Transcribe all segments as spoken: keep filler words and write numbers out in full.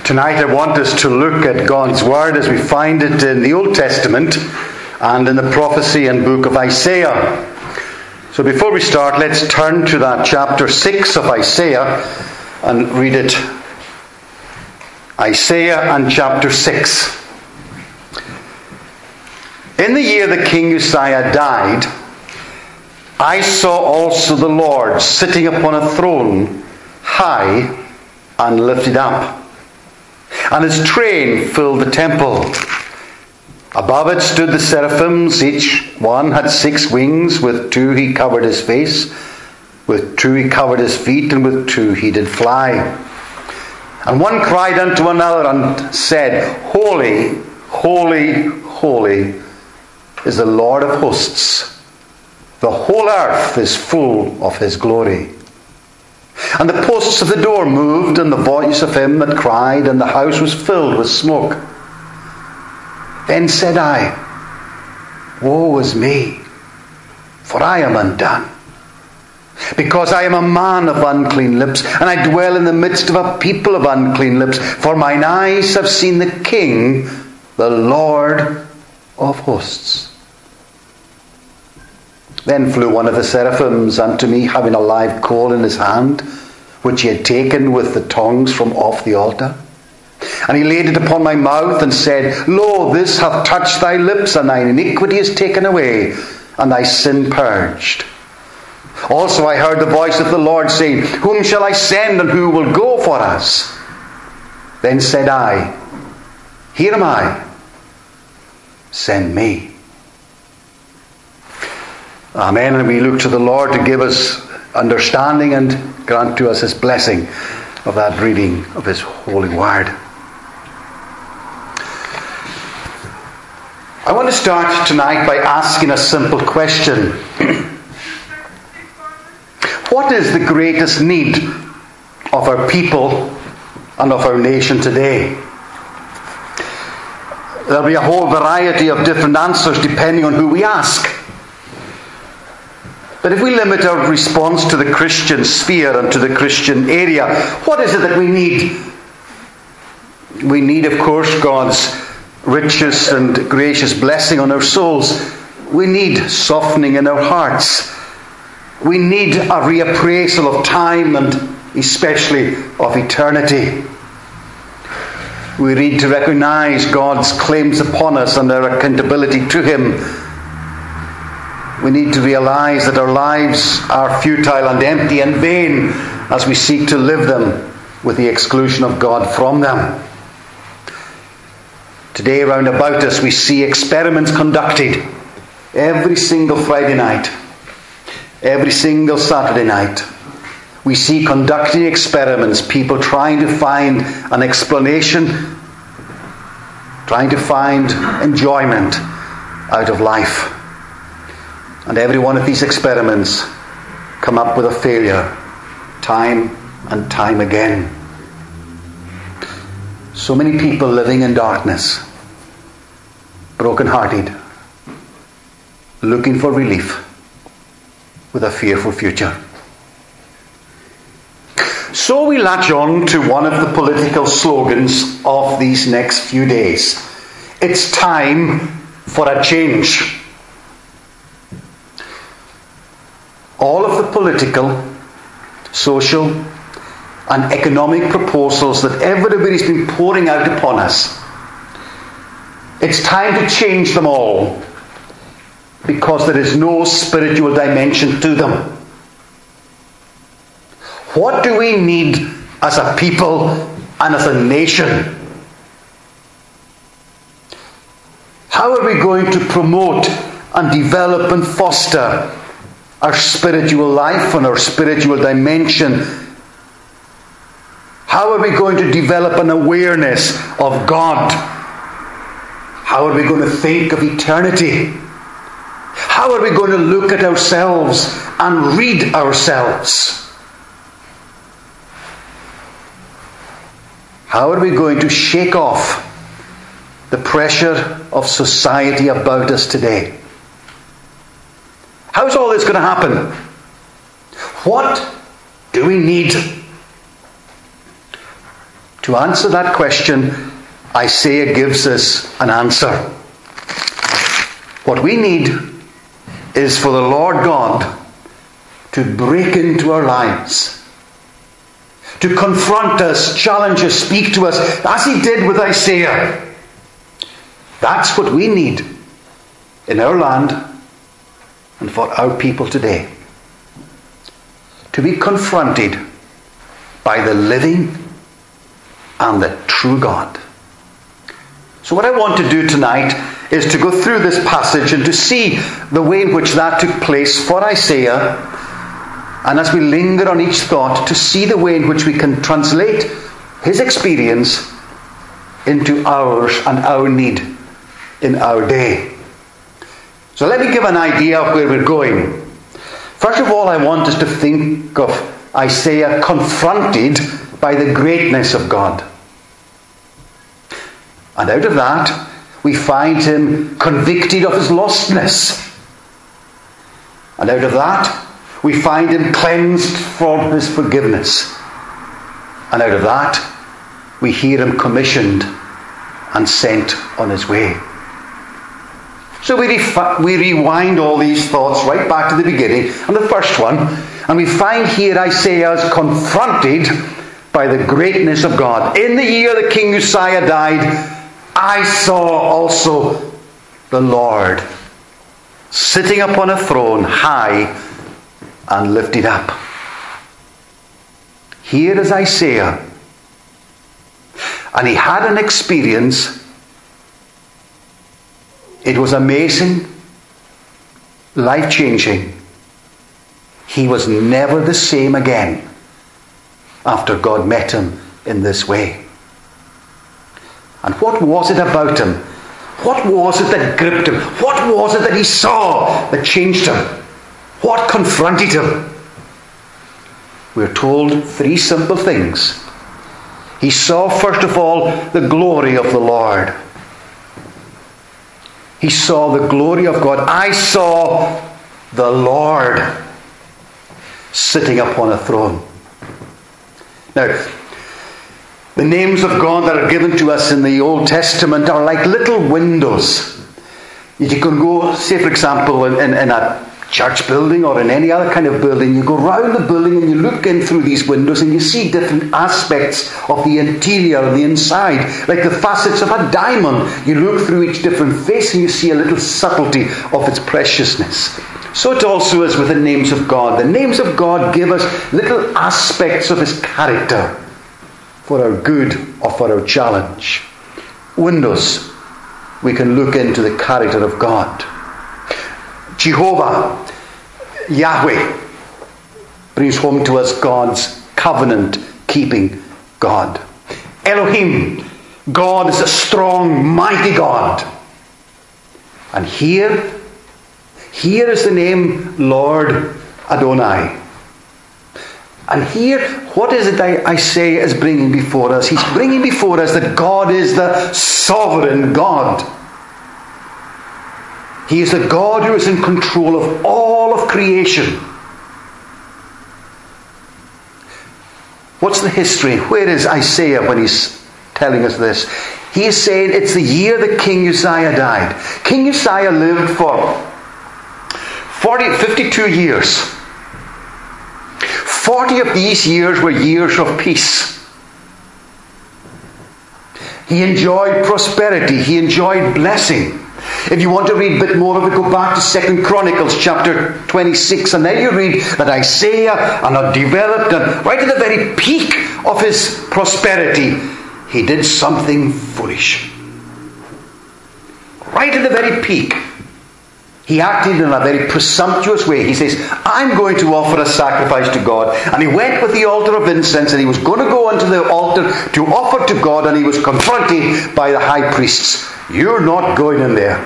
Tonight I want us to look at God's Word as we find it in the Old Testament and in the prophecy and book of Isaiah. So before we start, let's turn to that chapter six of Isaiah and read it. Isaiah and chapter six. In the year that King Uzziah died, I saw also the Lord sitting upon a throne, high and lifted up, and his train filled the temple. Above it stood the seraphims. Each one had six wings. With two he covered his face, with two he covered his feet, and with two he did fly. And one cried unto another and said, Holy, holy, holy is the Lord of hosts. The whole earth is full of his glory. And the posts of the door moved, and the voice of him that cried, and the house was filled with smoke. Then said I, Woe is me, for I am undone, because I am a man of unclean lips, and I dwell in the midst of a people of unclean lips. For mine eyes have seen the King, the Lord of hosts. Then flew one of the seraphims unto me, having a live coal in his hand, which he had taken with the tongs from off the altar. And he laid it upon my mouth, and said, Lo, this hath touched thy lips, and thine iniquity is taken away, and thy sin purged. Also I heard the voice of the Lord saying, Whom shall I send, and who will go for us? Then said I, Here am I, send me. Amen. And we look to the Lord to give us understanding and grant to us his blessing of that reading of his holy word. I want to start tonight by asking a simple question. What is the greatest need of our people and of our nation today? There'll be a whole variety of different answers depending on who we ask. But if we limit our response to the Christian sphere and to the Christian area, what is it that we need? We need, of course, God's richest and gracious blessing on our souls. We need softening in our hearts. We need a reappraisal of time and especially of eternity. We need to recognize God's claims upon us and our accountability to him. We need to realize that our lives are futile and empty and vain as we seek to live them with the exclusion of God from them. Today, round about us, we see experiments conducted every single Friday night, every single Saturday night. We see conducting experiments, people trying to find an explanation, trying to find enjoyment out of life. And every one of these experiments come up with a failure, time and time again. So many people living in darkness, broken-hearted, looking for relief with a fearful future. So we latch on to one of the political slogans of these next few days. It's time for a change. All of the political, social, and economic proposals that everybody's been pouring out upon us, it's time to change them all, because there is no spiritual dimension to them. What do we need as a people and as a nation? How are we going to promote and develop and foster our spiritual life and our spiritual dimension? How are we going to develop an awareness of God? How are we going to think of eternity? How are we going to look at ourselves and read ourselves? How are we going to shake off the pressure of society about us today? How's all this going to happen? What do we need To answer that question, Isaiah gives us an answer. What we need is for the Lord God to break into our lives, to confront us, challenge us, speak to us, as he did with Isaiah. That's what we need in our land and for our people today. To be confronted by the living and the true God. So what I want to do tonight is to go through this passage and to see the way in which that took place for Isaiah, and as we linger on each thought, to see the way in which we can translate his experience into ours and our need in our day. So let me give an idea of where we're going. First of all, I want us to think of Isaiah confronted by the greatness of God. And out of that, we find him convicted of his lostness. And out of that, we find him cleansed from his forgiveness. And out of that, we hear him commissioned and sent on his way. So we, refi- we rewind all these thoughts right back to the beginning, and the first one, and we find here Isaiah is confronted by the greatness of God. In the year that King Uzziah died, I saw also the Lord sitting upon a throne, high and lifted up. Here is Isaiah, and he had an experience. It was amazing, life-changing. He was never the same again after God met him in this way. And what was it about him? What was it that gripped him? What was it that he saw that changed him? What confronted him? We're told three simple things. He saw, first of all, the glory of the Lord. He saw the glory of God. I saw the Lord sitting upon a throne. Now, the names of God that are given to us in the Old Testament are like little windows. You can go, say for example, in, in, in a church building or in any other kind of building, you go round the building and you look in through these windows and you see different aspects of the interior and the inside, like the facets of a diamond. You look through each different face and you see a little subtlety of its preciousness. So it also is with the names of God. The names of God give us little aspects of his character for our good or for our challenge. Windows, we can look into the character of God. Jehovah, Yahweh, brings home to us God's covenant-keeping God. Elohim, God is a strong, mighty God. And here, here is the name Lord Adonai. And here, what is it that Isaiah is bringing before us? He's bringing before us that God is the sovereign God. He is the God who is in control of all of creation. What's the history? Where is Isaiah when he's telling us this? He is saying it's the year that King Uzziah died. King Uzziah lived for forty, fifty-two years. Forty of these years were years of peace. He enjoyed prosperity. He enjoyed blessing. If you want to read a bit more of it, go back to Second Chronicles chapter twenty-six, and there you read that Isaiah, and developed, and right at the very peak of his prosperity, he did something foolish. Right at the very peak, he acted in a very presumptuous way. He says, I'm going to offer a sacrifice to God. And he went with the altar of incense, and he was going to go onto the altar to offer to God, and he was confronted by the high priests. You're not going in there.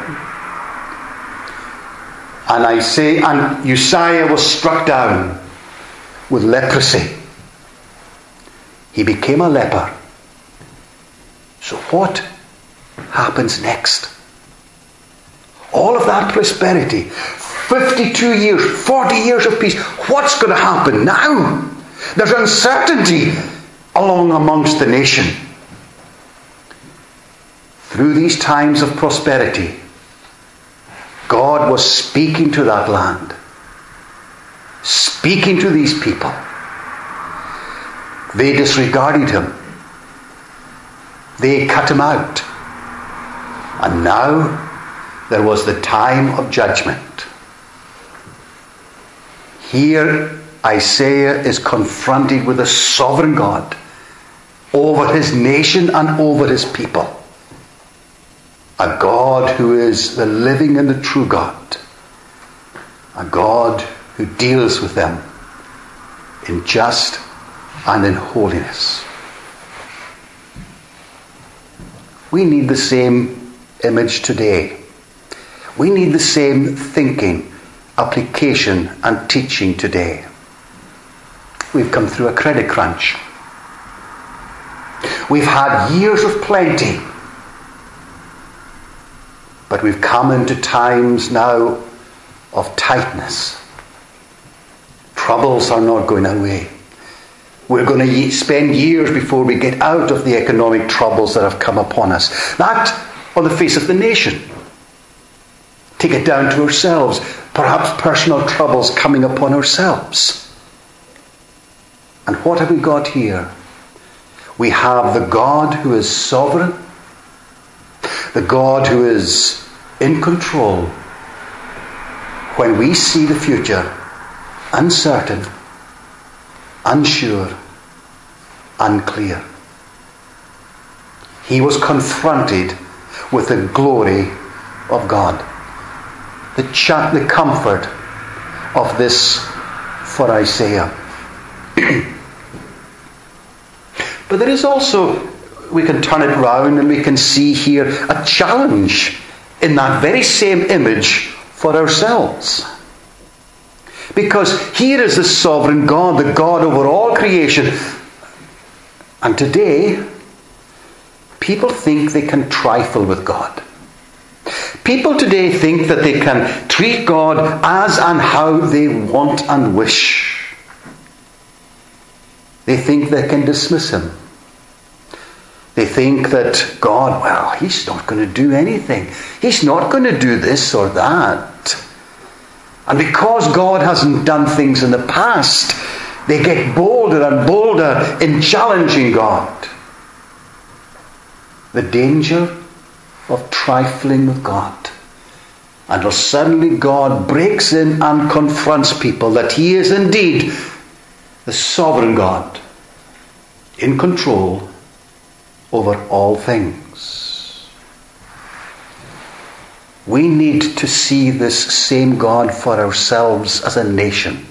And I say, and Uzziah was struck down with leprosy. He became a leper. So what happens next? All of that prosperity, fifty-two years, forty years of peace. What's going to happen now? There's uncertainty along amongst the nation. through these times of prosperity, God was speaking to that land, speaking to these people. They disregarded him. They cut him out. And now there was the time of judgment. Here Isaiah is confronted with a sovereign God over his nation and over his people. A God who is the living and the true God. A God who deals with them in just and in holiness. We need the same image today. We need the same thinking, application and teaching today. We've come through a credit crunch. We've had years of plenty. But we've come into times now of tightness. Troubles are not going away. We're going to spend years before we get out of the economic troubles that have come upon us. That on the face of the nation. Take it down to ourselves. Perhaps personal troubles coming upon ourselves. And what have we got here? We have the God who is sovereign, the God who is in control. When we see the future uncertain, unsure, unclear, he was confronted with the glory of God. The, ch- the comfort of this for Isaiah. But there is also, we can turn it round and we can see here a challenge in that very same image for ourselves. Because here is the sovereign God, the God over all creation. And today, people think they can trifle with God. People today think that they can treat God as and how they want and wish. They think they can dismiss him. They think that God, well, he's not going to do anything. He's not going to do this or that. And because God hasn't done things in the past, they get bolder and bolder in challenging God. The danger of trifling with God. Until suddenly God breaks in and confronts people that he is indeed the sovereign God in control over all things. We need to see this same God for ourselves as a nation.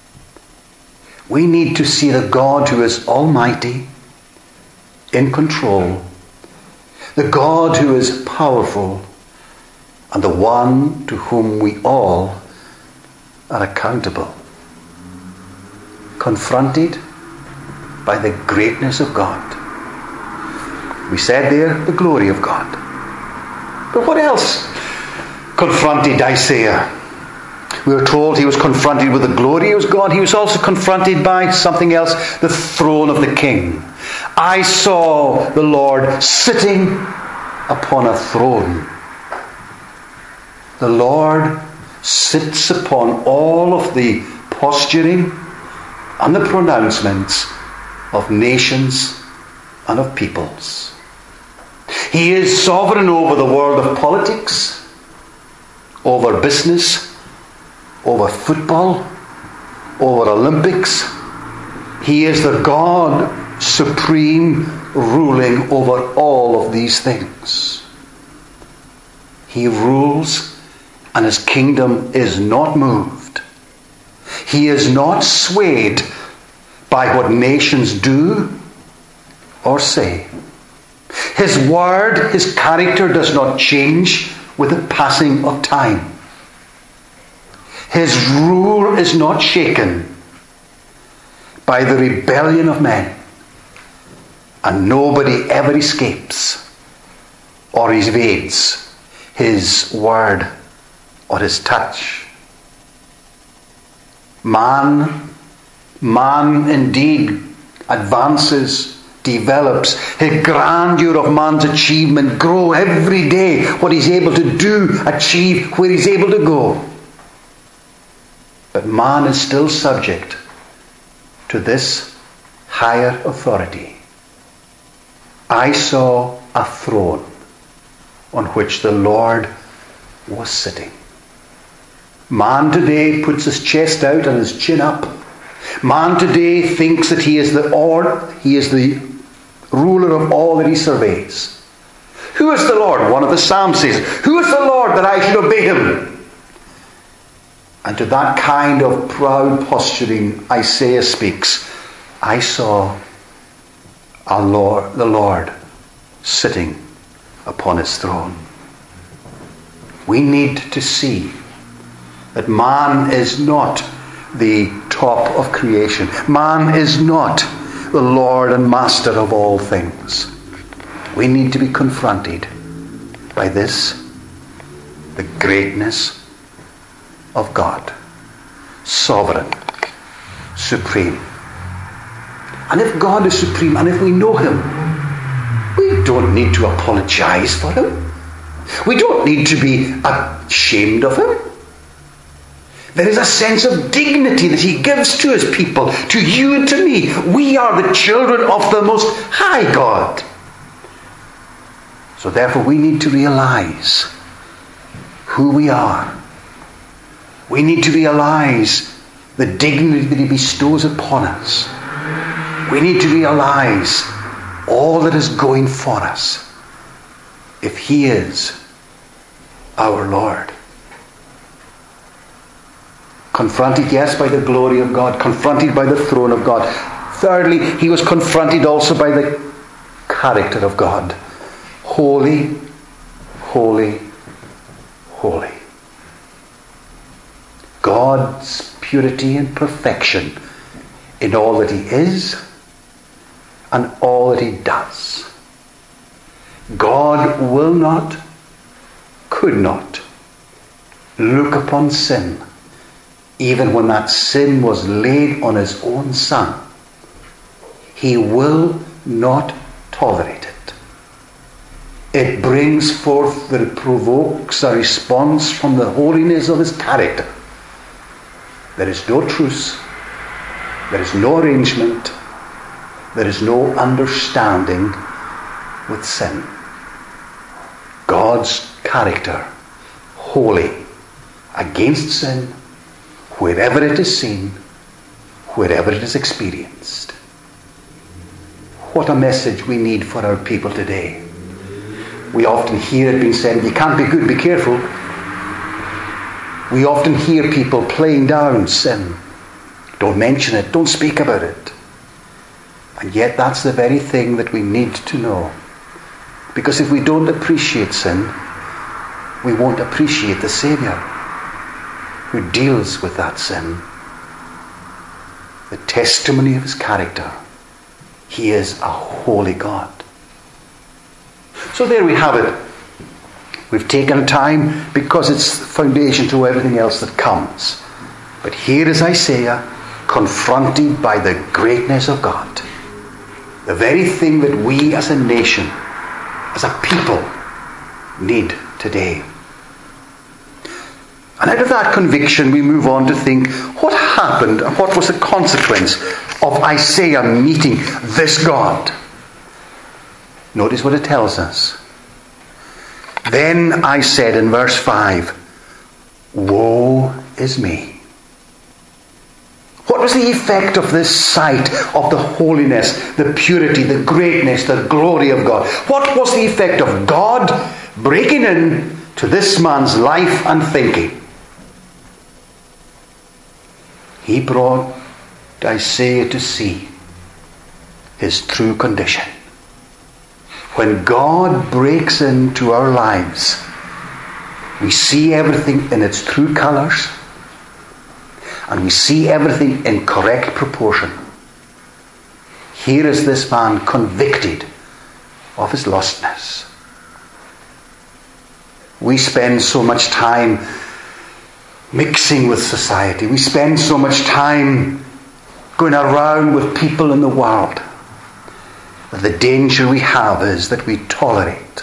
We need to see the God who is almighty, in control, the God who is powerful, and the one to whom we all are accountable. Confronted by the greatness of God. We said there, the glory of God. But what else confronted Isaiah? We were told he was confronted with the glory of God. He was also confronted by something else, the throne of the king. I saw the Lord sitting upon a throne. The Lord sits upon all of the posturing and the pronouncements of nations and of peoples. He is sovereign over the world of politics, over business, over football, over Olympics. He is the God supreme, ruling over all of these things. He rules, and his kingdom is not moved. He is not swayed by what nations do or say. His word, his character does not change with the passing of time. His rule is not shaken by the rebellion of men. And nobody ever escapes or evades his word or his touch. Man, man indeed advances, develops, his grandeur of man's achievement grow every day, what he's able to do, achieve, where he's able to go. But man is still subject to this higher authority. I saw a throne on which the Lord was sitting. Man today puts his chest out and his chin up. Man today thinks that he is the or he is the ruler of all that he surveys. Who is the Lord? One of the Psalms says, who is the Lord that I should obey him? And to that kind of proud posturing, Isaiah speaks, I saw a Lord, the Lord sitting upon his throne. We need to see that man is not the top of creation. Man is not the Lord and Master of all things. We need to be confronted by this, the greatness of God, sovereign, supreme. And if God is supreme, and if we know him, we don't need to apologize for him. We don't need to be ashamed of him. There is a sense of dignity that he gives to his people, to you and to me. We are the children of the Most High God. So therefore we need to realize who we are. We need to realize the dignity that he bestows upon us. We need to realize all that is going for us if he is our Lord. Confronted, yes, by the glory of God. Confronted by the throne of God. Thirdly, he was confronted also by the character of God. Holy, holy, holy. God's purity and perfection in all that he is and all that he does. God will not, could not look upon sin, even when that sin was laid on his own Son. He will not tolerate it. It brings forth, that it provokes a response from the holiness of his character. There is no truce. There is no arrangement. There is no understanding with sin. God's character, holy, against sin, wherever it is seen, wherever it is experienced. What a message we need for our people today. We often hear it being said, you can't be good, be careful. We often hear people playing down sin. Don't mention it, don't speak about it. And yet that's the very thing that we need to know. Because if we don't appreciate sin, we won't appreciate the Saviour who deals with that sin. The testimony of his character. He is a holy God. So there we have it. We've taken time because it's the foundation to everything else that comes. But here is Isaiah confronted by the greatness of God. The very thing that we as a nation, as a people, need today. And out of that conviction we move on to think, what happened and what was the consequence of Isaiah meeting this God? Notice what it tells us. Then I said in verse five, woe is me. What was the effect of this sight of the holiness, the purity, the greatness, the glory of God? What was the effect of God breaking in to this man's life and thinking? He brought Isaiah to see his true condition. When God breaks into our lives, we see everything in its true colours, and we see everything in correct proportion. Here is this man convicted of his lostness. We spend so much time mixing with society. We spend so much time going around with people in the world. that the danger we have is that we tolerate.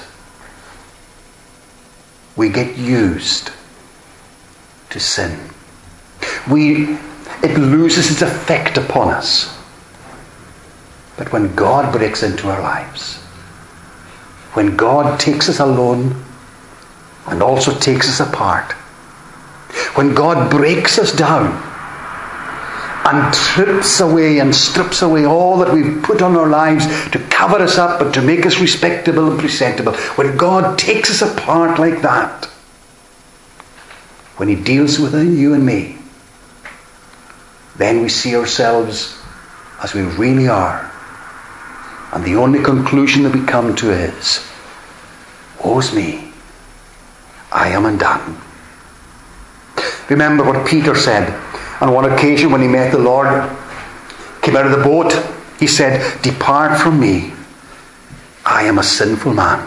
We get used to sin. We, it loses its effect upon us. But when God breaks into our lives, when God takes us alone and also takes us apart, when God breaks us down and trips away and strips away all that we've put on our lives to cover us up and to make us respectable and presentable, when God takes us apart like that, when he deals with you and me, then we see ourselves as we really are. And the only conclusion that we come to is, woe's me, I am undone. Remember what Peter said on one occasion when he met the Lord, came out of the boat. He said, "Depart from me, I am a sinful man."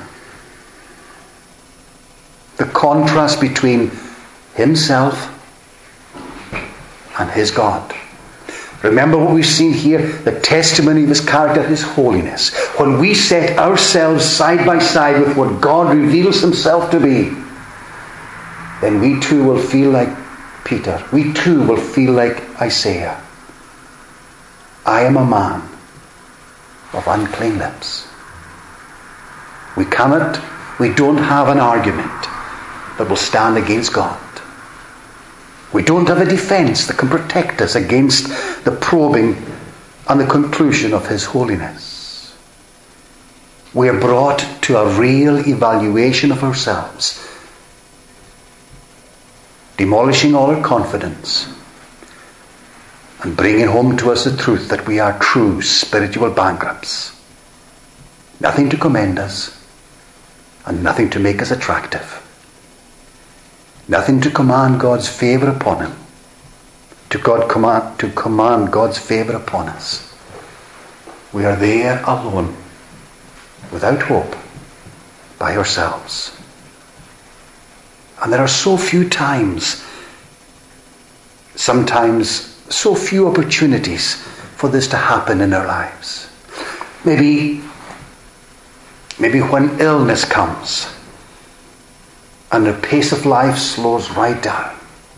The contrast between himself and his God. Remember what we've seen here, the testimony of his character, his holiness. When we set ourselves side by side with what God reveals himself to be, then we too will feel like Peter. We too will feel like Isaiah. I am a man of unclean lips. We cannot, we don't have an argument that will stand against God. We don't have a defense that can protect us against the probing and the conclusion of his holiness. We are brought to a real evaluation of ourselves, demolishing all our confidence and bringing home to us the truth that we are true spiritual bankrupts. Nothing to commend us and nothing to make us attractive. Nothing to command God's favour upon him. To God command to command God's favour upon us. We are there alone, without hope, by ourselves. And there are so few times, sometimes so few opportunities for this to happen in our lives. Maybe, maybe when illness comes and the pace of life slows right down.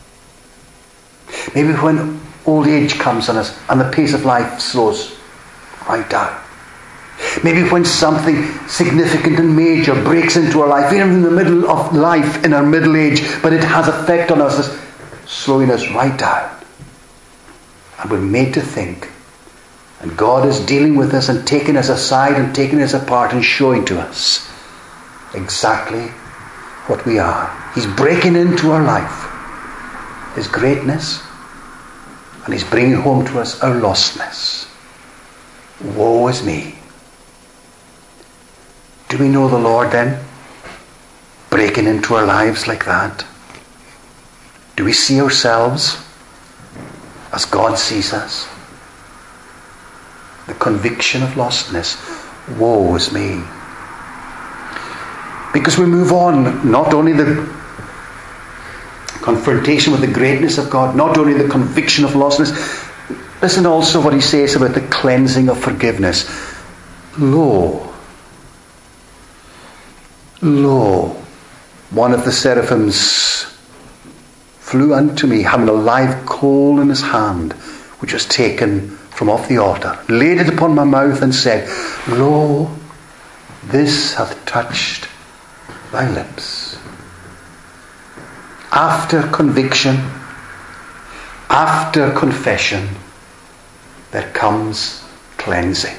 Maybe when old age comes on us and the pace of life slows right down. Maybe when something significant and major breaks into our life, even in the middle of life, in our middle age, but it has effect on us, slowing us right down. And we're made to think. And God is dealing with us and taking us aside and taking us apart and showing to us exactly what we are. He's breaking into our life, his greatness, and he's bringing home to us our lostness. Woe is me. Do we know the Lord then? Breaking into our lives like that? Do we see ourselves as God sees us? The conviction of lostness. Woe is me. Because we move on, not only the confrontation with the greatness of God, not only the conviction of lostness, listen also what he says about the cleansing of forgiveness. Lo, lo, one of the seraphims flew unto me, having a live coal in his hand, which was taken from off the altar, laid it upon my mouth, and said, Lo, this hath touched thy lips. After conviction, after confession, there comes cleansing.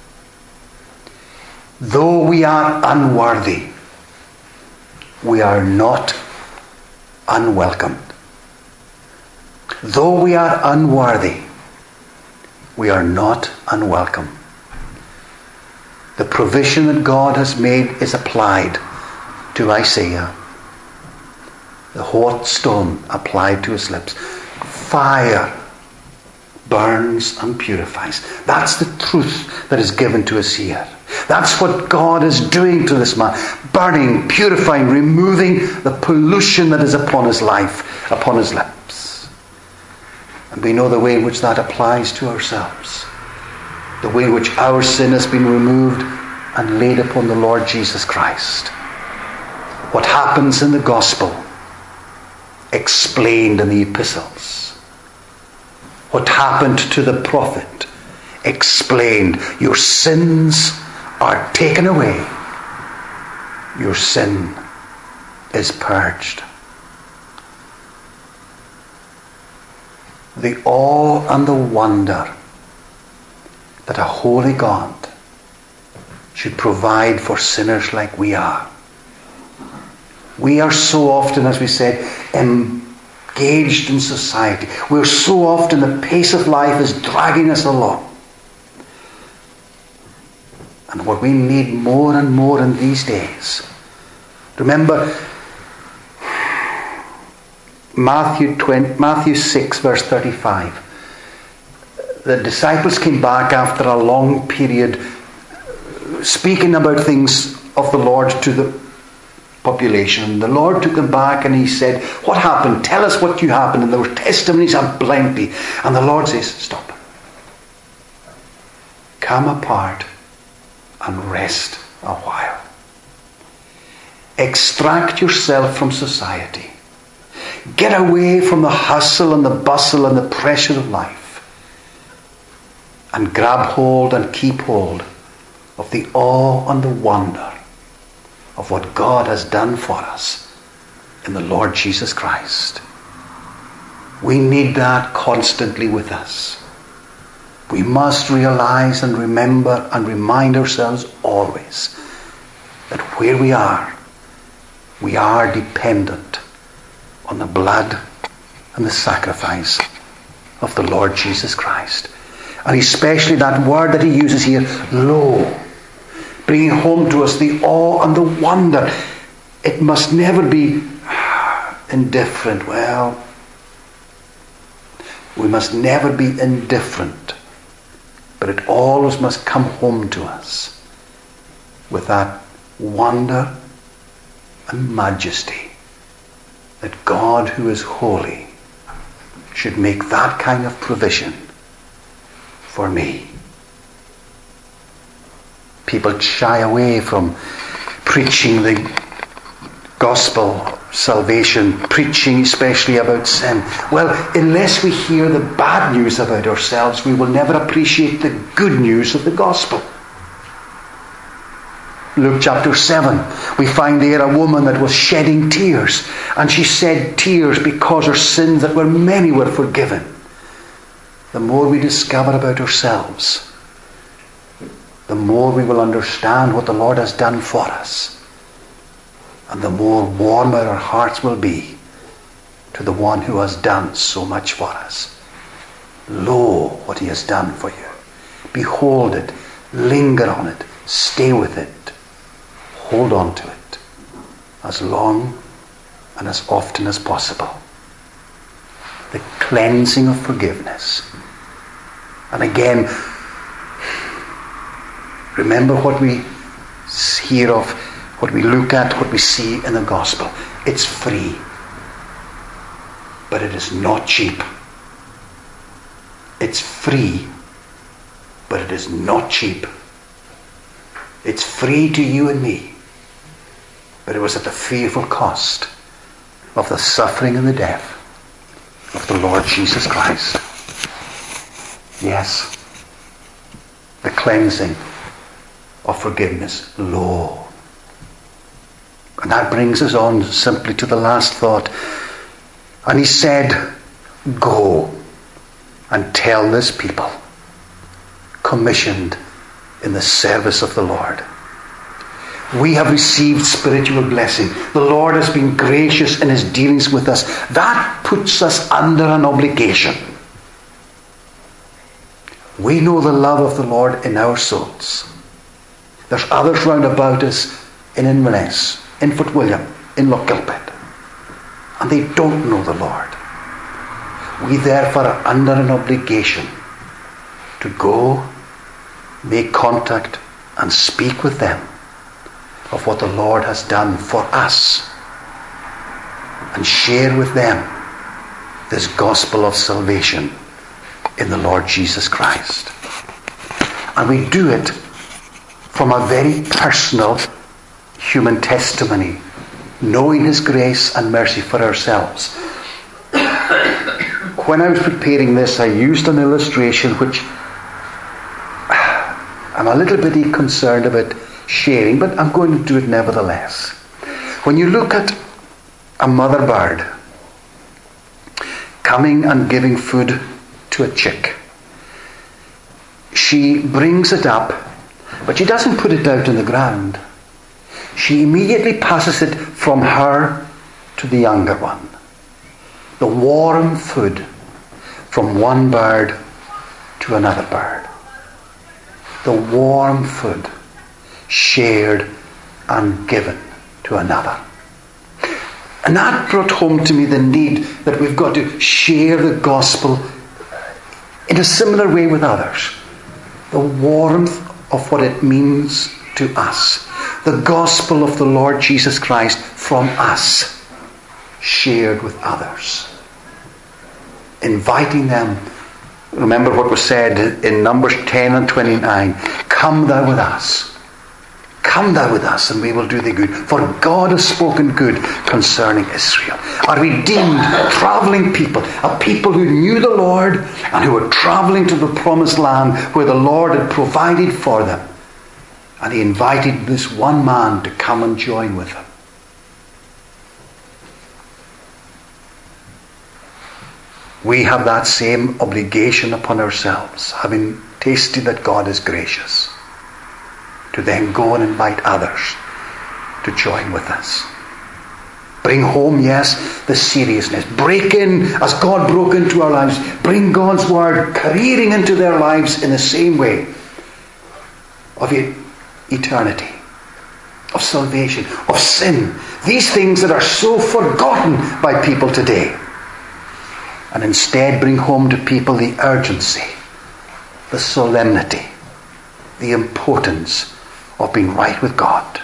Though we are unworthy, we are not unwelcomed. Though we are unworthy, we are not unwelcome. The provision that God has made is applied to Isaiah. The hot stone applied to his lips. Fire burns and purifies. That's the truth that is given to us here. That's what God is doing to this man. Burning, purifying, removing the pollution that is upon his life, upon his lips. And we know the way in which that applies to ourselves. the way in which our sin has been removed and laid upon the Lord Jesus Christ. What happens in the gospel, explained in the epistles. What happened to the prophet, explained. Your sins are taken away. Your sin is purged. The awe and the wonder that a holy God should provide for sinners like we are. We are so often, as we said, engaged in society. We're so often, the pace of life is dragging us along. And what we need more and more in these days. Remember, Matthew twenty, Matthew six, verse thirty-five. The disciples came back after a long period speaking about things of the Lord to the population. The Lord took them back and he said, what happened? Tell us what you happened. And there were testimonies aplenty. And the Lord says, stop. Come apart and rest a while. Extract yourself from society. Get away from the hustle and the bustle and the pressure of life. And grab hold and keep hold of the awe and the wonder of what God has done for us in the Lord Jesus Christ. We need that constantly with us. We must realize and remember and remind ourselves always that where we are, we are dependent on the blood and the sacrifice of the Lord Jesus Christ. And especially that word that he uses here, lo, bringing home to us the awe and the wonder. It must never be indifferent. Well, we must never be indifferent, but it always must come home to us with that wonder and majesty that God, who is holy, should make that kind of provision for me. People shy away from preaching the gospel, salvation, preaching especially about sin. Well, unless we hear the bad news about ourselves, we will never appreciate the good news of the gospel. Luke chapter seven, we find there a woman that was shedding tears, and she shed tears because her sins that were many were forgiven. The more we discover about ourselves, the more we will understand what the Lord has done for us, and the more warmer our hearts will be to the one who has done so much for us. Lo, what he has done for you. Behold it, linger on it, stay with it, hold on to it as long and as often as possible. The cleansing of forgiveness. And again, remember what we hear of, what we look at, what we see in the gospel. It's free, but it is not cheap. It's free, but it is not cheap. It's free to you and me, but it was at the fearful cost of the suffering and the death of the Lord Jesus Christ. Yes, the cleansing of forgiveness. Lo. And that brings us on simply to the last thought. And he said, go and tell this people, commissioned in the service of the Lord. We have received spiritual blessing. The Lord has been gracious in his dealings with us. That puts us under an obligation. We know the love of the Lord in our souls. There's others round about us in Inverness, in Fort William, in Lochgilphead, and they don't know the Lord. We therefore are under an obligation to go, make contact, and speak with them of what the Lord has done for us, and share with them this gospel of salvation in the Lord Jesus Christ. And we do it from a very personal human testimony, knowing his grace and mercy for ourselves. When I was preparing this, I used an illustration which I'm a little bit concerned about sharing, but I'm going to do it nevertheless. When you look at a mother bird coming and giving food to a chick, she brings it up, but she doesn't put it out on the ground. She immediately passes it from her to the younger one. The warm food from one bird to another bird. The warm food shared and given to another. And that brought home to me the need that we've got to share the gospel in a similar way with others. The warmth of what it means to us. The gospel of the Lord Jesus Christ from us, shared with others. Inviting them. Remember what was said in Numbers ten and twenty-nine. Come thou with us. Come thou with us and we will do thee good. For God has spoken good concerning Israel. A redeemed, travelling people. A people who knew the Lord and who were travelling to the promised land where the Lord had provided for them. And he invited this one man to come and join with him. We have that same obligation upon ourselves, having tasted that God is gracious, to then go and invite others to join with us. Bring home, yes, the seriousness. Break in as God broke into our lives. Bring God's word careering into their lives in the same way of eternity, of salvation, of sin. These things that are so forgotten by people today. And instead bring home to people the urgency, the solemnity, the importance of being right with God.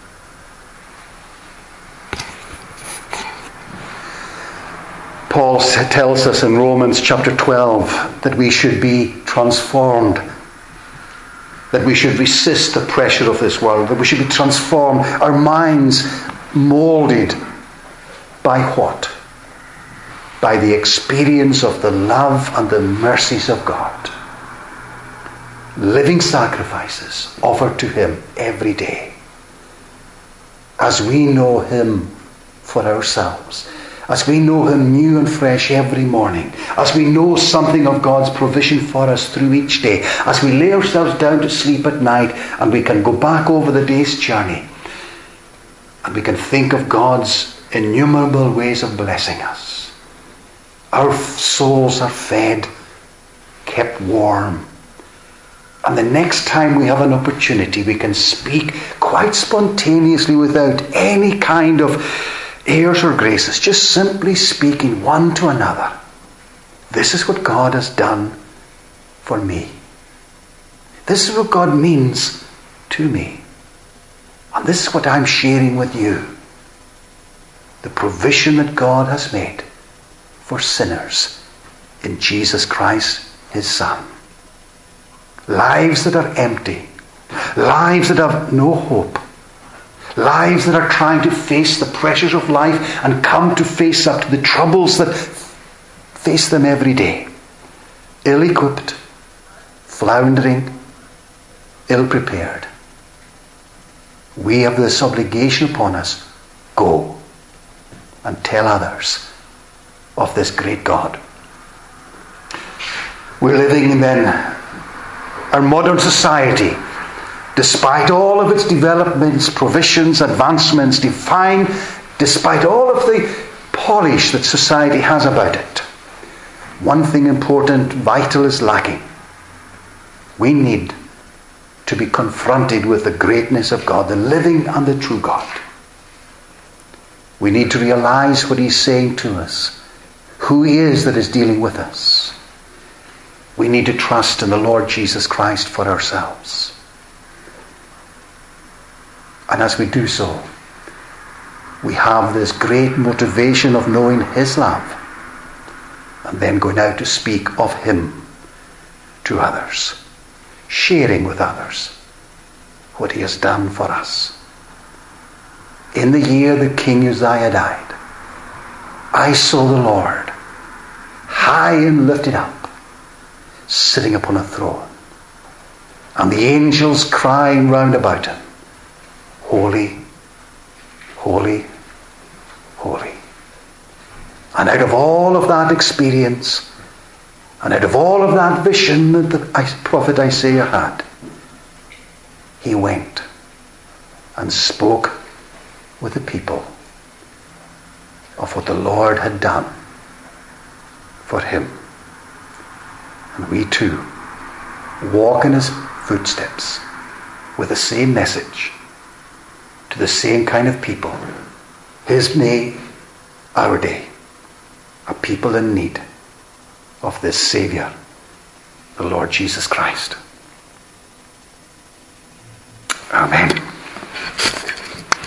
Paul tells us in Romans chapter twelve that we should be transformed, that we should resist the pressure of this world, that we should be transformed, our minds molded by what? By the experience of the love and the mercies of God. Living sacrifices offered to him every day. As we know him for ourselves. As we know him new and fresh every morning. As we know something of God's provision for us through each day. As we lay ourselves down to sleep at night and we can go back over the day's journey. And we can think of God's innumerable ways of blessing us. Our souls are fed, kept warm. And the next time we have an opportunity, we can speak quite spontaneously without any kind of airs or graces, just simply speaking one to another. This is what God has done for me. This is what God means to me. And this is what I'm sharing with you. The provision that God has made for sinners in Jesus Christ, his Son. Lives that are empty. Lives that have no hope. Lives that are trying to face the pressures of life and come to face up to the troubles that face them every day. Ill-equipped, floundering, ill-prepared. We have this obligation upon us. Go and tell others of this great God. We're living in then our modern society, despite all of its developments, provisions, advancements, define, despite all of the polish that society has about it, one thing important, vital is lacking. We need to be confronted with the greatness of God, the living and the true God. We need to realize what he's saying to us, who he is that is dealing with us. We need to trust in the Lord Jesus Christ for ourselves. And as we do so, we have this great motivation of knowing his love and then going out to speak of him to others. sharing with others what he has done for us. In the year that King Uzziah died, I saw the Lord high and lifted up, sitting upon a throne, and the angels crying round about him, Holy, holy, holy. And out of all of that experience, and out of all of that vision that the prophet Isaiah had, he went and spoke with the people of what the Lord had done for him. And we too walk in his footsteps with the same message to the same kind of people. His day, our day, a people in need of this Saviour, the Lord Jesus Christ. Amen.